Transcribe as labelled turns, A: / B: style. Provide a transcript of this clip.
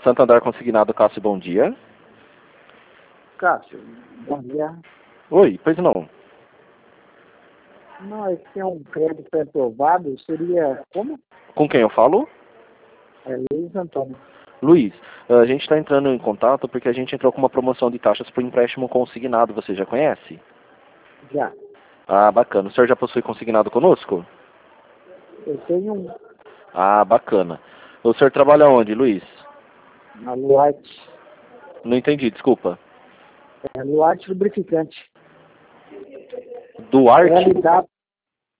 A: Santander Consignado, Cássio, bom dia.
B: Cássio, bom dia.
A: Oi, pois não.
B: Nós temos um crédito aprovado, seria como?
A: Com quem eu falo?
B: É Luiz Antônio.
A: Luiz, a gente está entrando em contato porque a gente entrou com uma promoção de taxas por empréstimo consignado, você já conhece?
B: Já.
A: Ah, bacana. O senhor já possui consignado conosco?
B: Eu tenho
A: Ah, bacana. O senhor trabalha onde, Luiz?
B: uma Luarte.
A: Não entendi, desculpa.
B: É Luarte lubrificante.
A: Duarte?
B: LW,